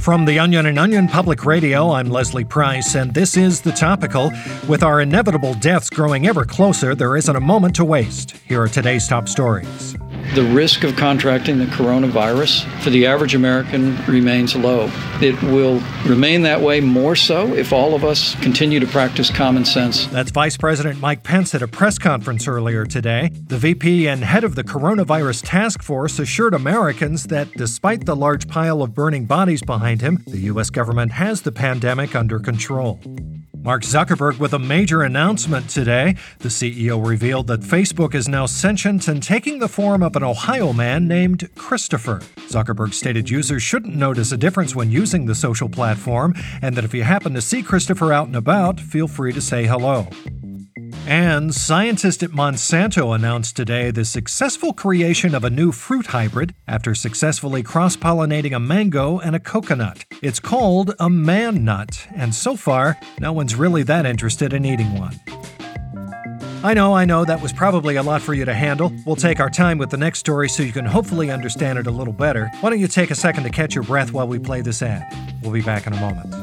From The Onion and Onion Public Radio, I'm Leslie Price, and this is The Topical. With our inevitable deaths growing ever closer, there isn't a moment to waste. Here are today's top stories. The risk of contracting the coronavirus for the average American remains low. It will remain that way more so if all of us continue to practice common sense. That's Vice President Mike Pence at a press conference earlier today. The VP and head of the coronavirus task force assured Americans that despite the large pile of burning bodies behind him, the U.S. government has the pandemic under control. Mark Zuckerberg with a major announcement today. The CEO revealed that Facebook is now sentient and taking the form of an Ohio man named Christopher. Zuckerberg stated users shouldn't notice a difference when using the social platform, and that if you happen to see Christopher out and about, feel free to say hello. And scientists at Monsanto announced today the successful creation of a new fruit hybrid after successfully cross-pollinating a mango and a coconut. It's called a man-nut, and so far, no one's really that interested in eating one. I know, that was probably a lot for you to handle. We'll take our time with the next story so you can hopefully understand it a little better. Why don't you take a second to catch your breath while we play this ad? We'll be back in a moment.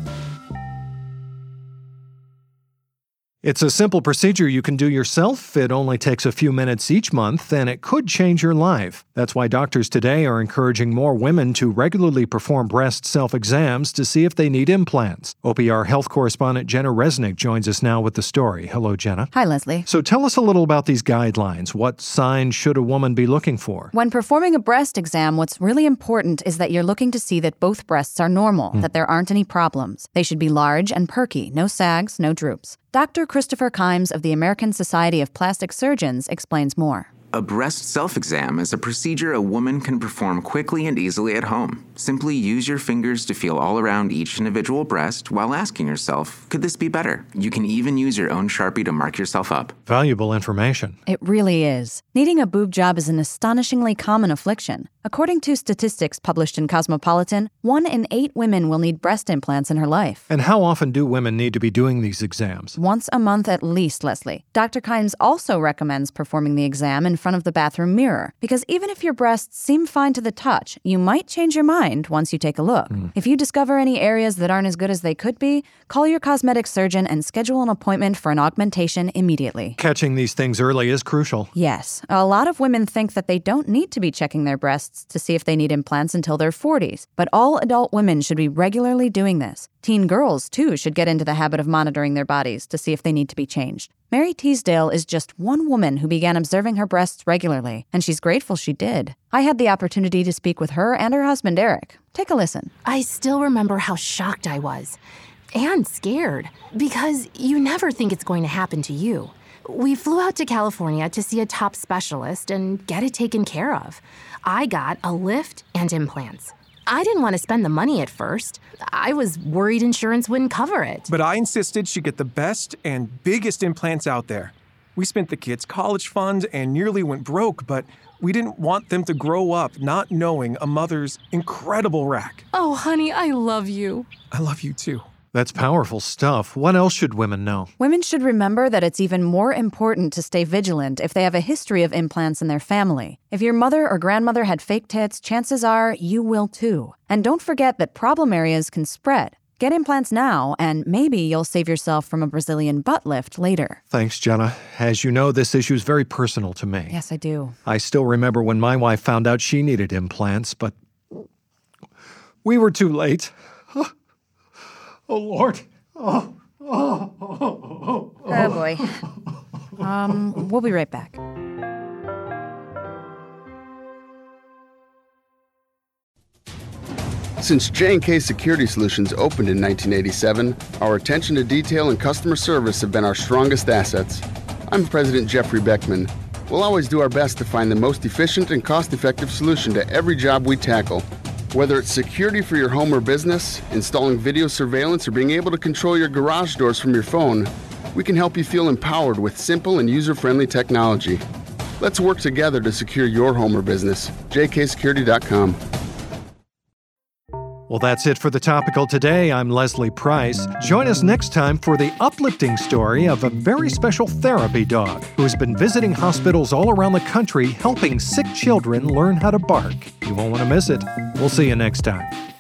It's a simple procedure you can do yourself. It only takes a few minutes each month, and it could change your life. That's why doctors today are encouraging more women to regularly perform breast self-exams to see if they need implants. OPR health correspondent Jenna Resnick joins us now with the story. Hello, Jenna. Hi, Leslie. So tell us a little about these guidelines. What signs should a woman be looking for? When performing a breast exam, what's really important is that you're looking to see that both breasts are normal, that there aren't any problems. They should be large and perky, no sags, no droops. Dr. Christopher Kimes of the American Society of Plastic Surgeons explains more. A breast self-exam is a procedure a woman can perform quickly and easily at home. Simply use your fingers to feel all around each individual breast while asking yourself, could this be better? You can even use your own Sharpie to mark yourself up. Valuable information. It really is. Needing a boob job is an astonishingly common affliction. According to statistics published in Cosmopolitan, 1 in 8 women will need breast implants in her life. And how often do women need to be doing these exams? Once a month at least, Leslie. Dr. Kimes also recommends performing the exam in front of the bathroom mirror, because even if your breasts seem fine to the touch, you might change your mind once you take a look. If you discover any areas that aren't as good as they could be, call your cosmetic surgeon and schedule an appointment for an augmentation immediately. Catching these things early is crucial. Yes. A lot of women think that they don't need to be checking their breasts to see if they need implants until their 40s, but all adult women should be regularly doing this. Teen girls, too, should get into the habit of monitoring their bodies to see if they need to be changed. Mary Teasdale is just one woman who began observing her breasts regularly, and she's grateful she did. I had the opportunity to speak with her and her husband, Eric. Take a listen. I still remember how shocked I was, and scared, because you never think it's going to happen to you. We flew out to California to see a top specialist and get it taken care of. I got a lift and implants. I didn't want to spend the money at first. I was worried insurance wouldn't cover it. But I insisted she get the best and biggest implants out there. We spent the kids' college fund and nearly went broke, but we didn't want them to grow up not knowing a mother's incredible rack. Oh, honey, I love you. I love you too. That's powerful stuff. What else should women know? Women should remember that it's even more important to stay vigilant if they have a history of implants in their family. If your mother or grandmother had fake tits, chances are you will too. And don't forget that problem areas can spread. Get implants now, and maybe you'll save yourself from a Brazilian butt lift later. Thanks, Jenna. As you know, this issue is very personal to me. Yes, I do. I still remember when my wife found out she needed implants, but we were too late. Oh, Lord. Oh, boy. We'll be right back. Since J&K Security Solutions opened in 1987, our attention to detail and customer service have been our strongest assets. I'm President Jeffrey Beckman. We'll always do our best to find the most efficient and cost-effective solution to every job we tackle. Whether it's security for your home or business, installing video surveillance, or being able to control your garage doors from your phone, we can help you feel empowered with simple and user-friendly technology. Let's work together to secure your home or business. jksecurity.com. Well, that's it for The Topical today. I'm Leslie Price. Join us next time for the uplifting story of a very special therapy dog who's been visiting hospitals all around the country helping sick children learn how to bark. You won't want to miss it. We'll see you next time.